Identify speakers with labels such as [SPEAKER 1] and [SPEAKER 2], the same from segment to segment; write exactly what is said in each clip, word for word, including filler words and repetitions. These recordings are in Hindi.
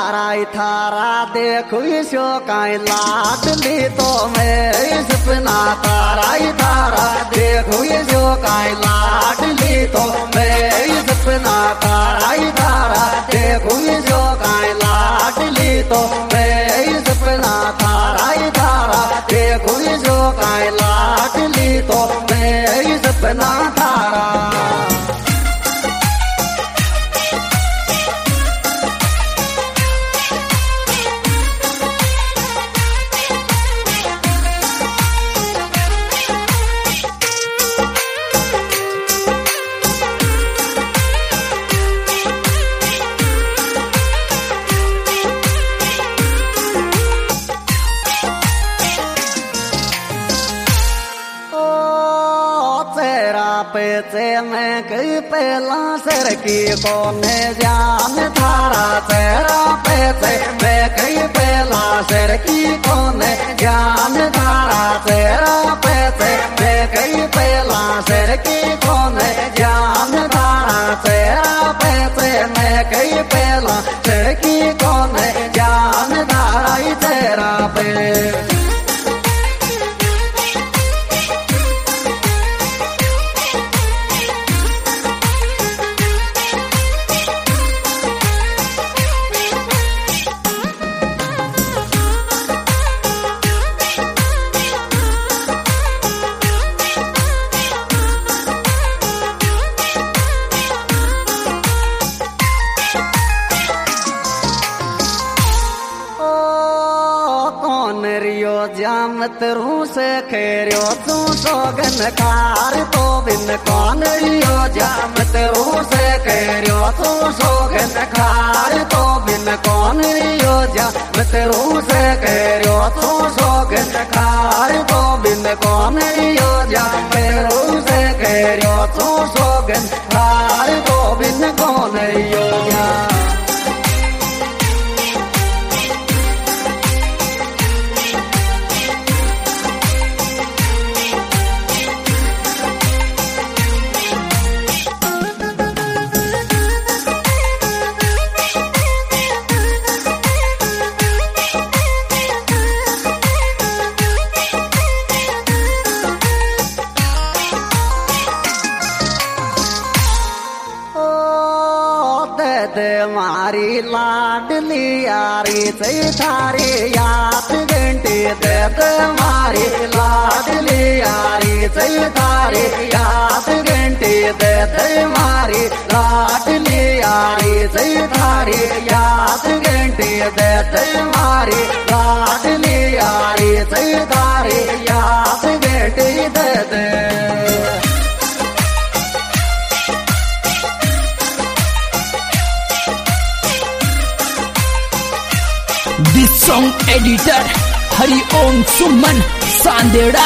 [SPEAKER 1] थारा थारा देखो इसो काई लाडली तो मैं सपना तारा थारा देखो इसो काई लाडली तो मैं सपना तारा थारा देखो इसो काई लाडली तो मैं सपना तारा थारा देखो इसो काई लाडली तो मैं सपना तारा पैसे में कई पहला सर की कोने जान थारा तेरा पैसे में कई पहला सर की कोने जान थारा तेरा पैसे में कई पहला सर की कोने जान थारा तेरा पैसे में कई पहला सर की कोने जान थारा तेरा पे जामत रू से खेरियो तू सोगन कार तो बिन कौन रियो जामत रू से खेरियो तू सोगन कार तो बिन कौन रियो जामत रू से खेरियो तू सोगन कार तो बिन कौन रियो जामत रू से खेरियो तू सोगन कार तो बिन कौन रियो दे मारी लाडली यारी से थारी याद घंटी दे दे मारी लाडली यारी से थारी याद घंटी दे दे मारी लाडली यारी से थारी याद घंटी दे दे मारी लाडली यारी से थारी याद घंटी दे दे
[SPEAKER 2] This song editor Hari Om Suman Sandera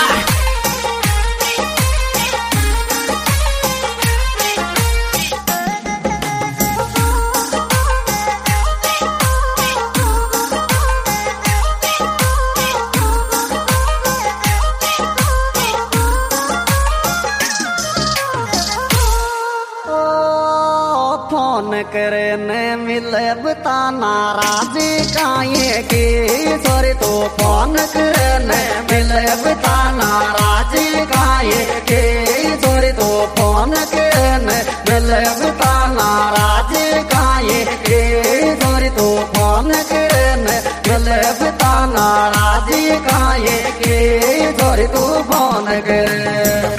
[SPEAKER 1] phone करे ने मिले बता नाराजी काये की सॉरी तो फोन करे ने मिले बता नाराजी काये की सॉरी तो फोन करे ने मिले बता नाराजी काये की सॉरी तो फोन करे ने मिले बता नाराजी काये की सॉरी तो फोन करे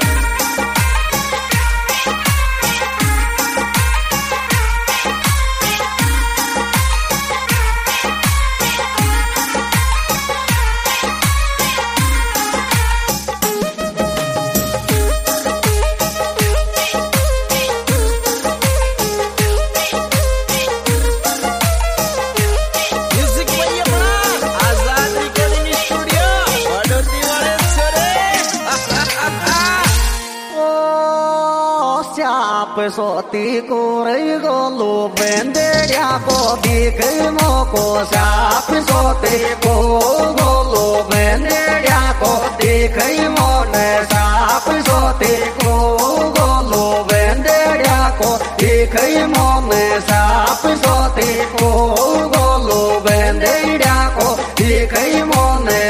[SPEAKER 1] आप सोती को रही गोलू बेंदेड़िया को दिख मोको साप सोती को गोलू बेंदेड़िया को दिख मोने साप सोती को गोलू बेंदेड़िया को दिख मोने साप सोती को गोलू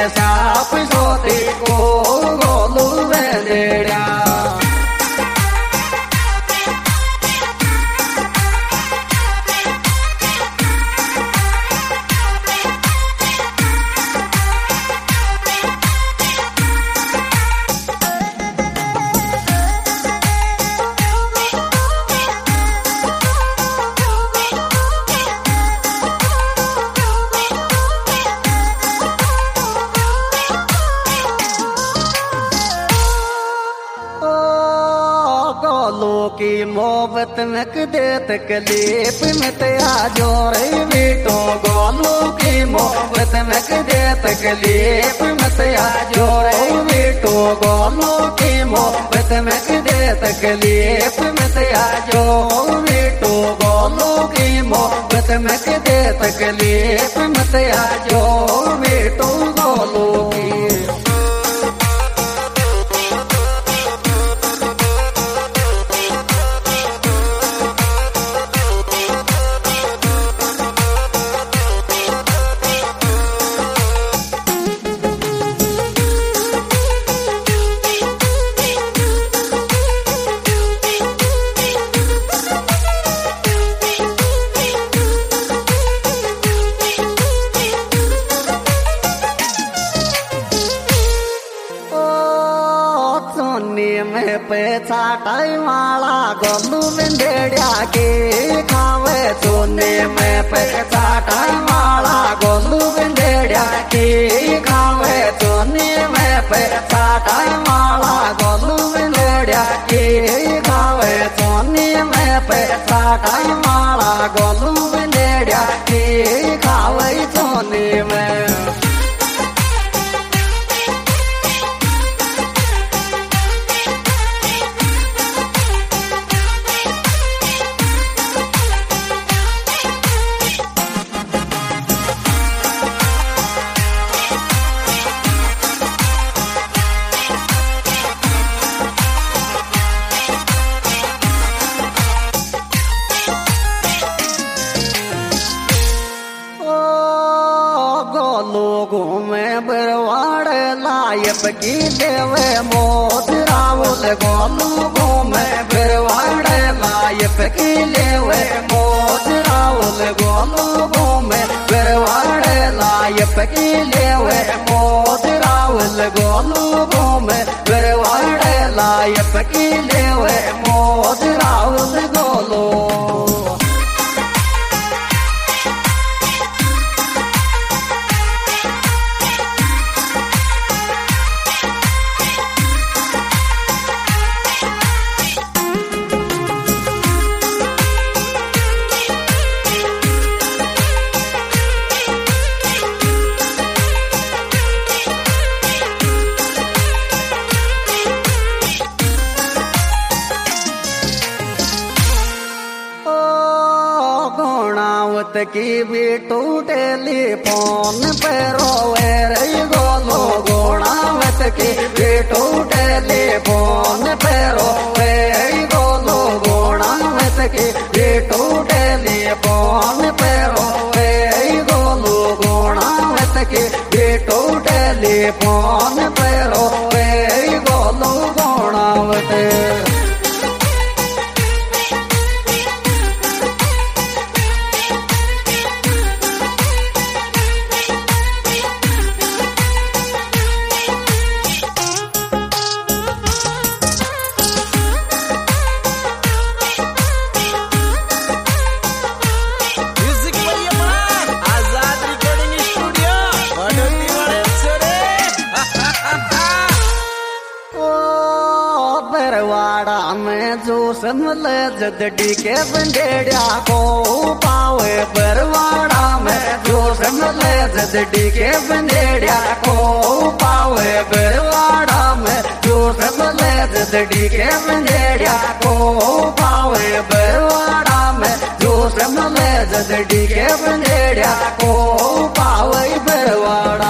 [SPEAKER 1] साप सोती को गोलू वेंदेड़ा की मोहब्बत में कदे तकलीफ में तया जोरे बेटो गोलू की मोहब्बत में कदे तकलीफ में तया जोरे बेटो गोलू की मोहब्बत में कदे तकलीफ में तया जो बेटो गोलू की मोहब्बत में कदे तकलीफ में तया जो बेटो गोलू की में पैसा टाइमाला गोलू वेंदेड़ा के खावे सोने में पैसा टाइमाला गोलू वेंदेड़ा के खावे सोने में पैसा टाइमाला गोलू वेंदेड़ा के खावे सोने में पैसा टाइमाला गोलू वेंदेड़ा के खावे सोने में लोगों में बरवाड़ लायब की देवे मोद रावल गोलू में बरवाड़ लायब की लेवे मोद रावल गोलू में बरवाड़ लायब की लेवे मोद रावल गोलू में बरवाड़ लायब की लेवे मोद रावल गोलू की भी टूटे टेलीफोन पे रोवे रही गोलू गोणावत की भी टूटे टेलीफोन पे रोवे रही गोलू गोणावत की भी टूटे टेलीफोन पे रोवे रही गोलू गोणावत की भी टूटे टेलीफोन पे रोवे रही गोलू गोणावत समले जदडी के बंदेड़ा को पावे बरवाड़ा में जो समले जदडी के बंदेड़ा को पावे बरवाड़ा में जो समले जदडी के बंदेड़ा को पावे बरवाड़ा में जो समले जदडी के बंदेड़ा को पावे बरवाड़ा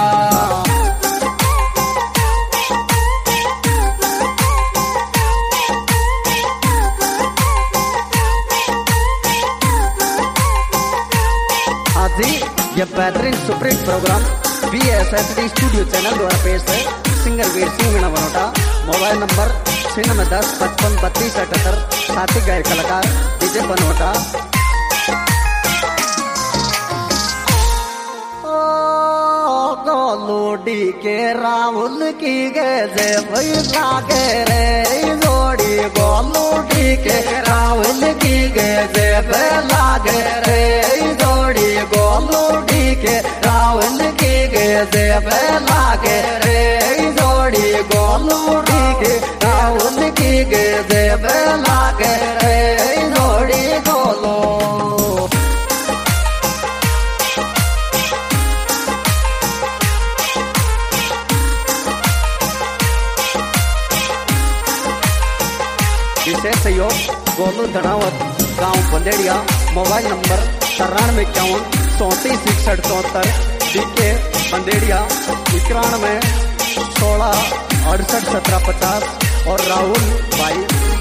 [SPEAKER 1] ये बेहतरीन supreme programme B S S D studio channel द्वारा पेश है singer Veer Singh Meena Banota. Mobile number छियानवे दस पचपन बत्तीस अठहत्तर। साथी गायक कलाकार डीजे बनोटा। गोलूडी के राहुल की गजे भाई लागे रे जोड़ी। गोलूडी के राहुल की गजे लागे रे जोड़ी। गोलूडी के राहुल की गजे लागे रे जोड़ी। गोलूडी के राहुल की गजे लागे रे जोड़ी। गोलू विशेष सहयोग गोलू धनावत गांव बंदेड़िया। मोबाइल नंबर तिरानवे इक्यावन चौंतीस इकसठ चौहत्तर। डीके बंदेड़िया इक्यानवे सोलह अड़सठ सत्रह पचास। और राहुल भाई